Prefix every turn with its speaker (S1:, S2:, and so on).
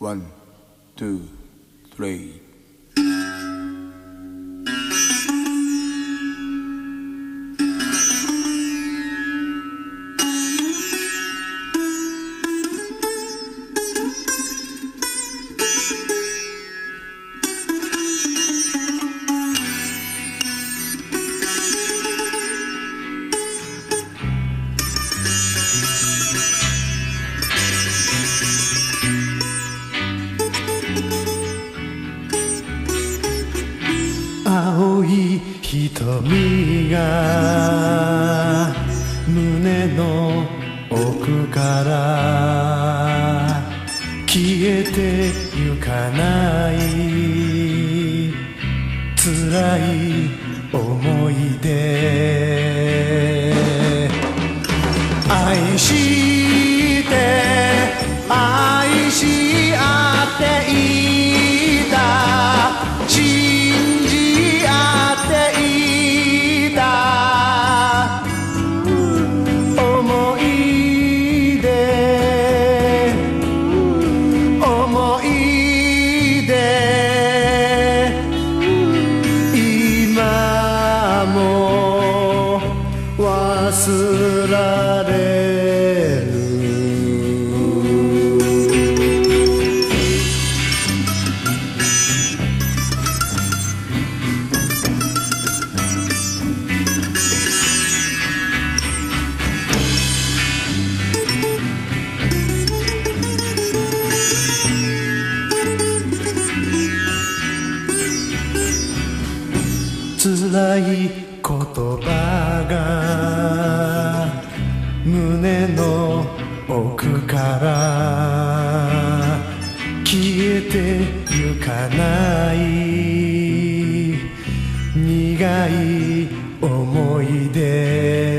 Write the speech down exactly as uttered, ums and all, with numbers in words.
S1: ワン、ツー、スリー。
S2: 青い瞳が胸の奥から消えてゆかない辛い思い出愛して愛し合っていた信じ合っていた思い出思い出今も忘られる辛い言葉が胸の奥から消えてゆかない苦い思い出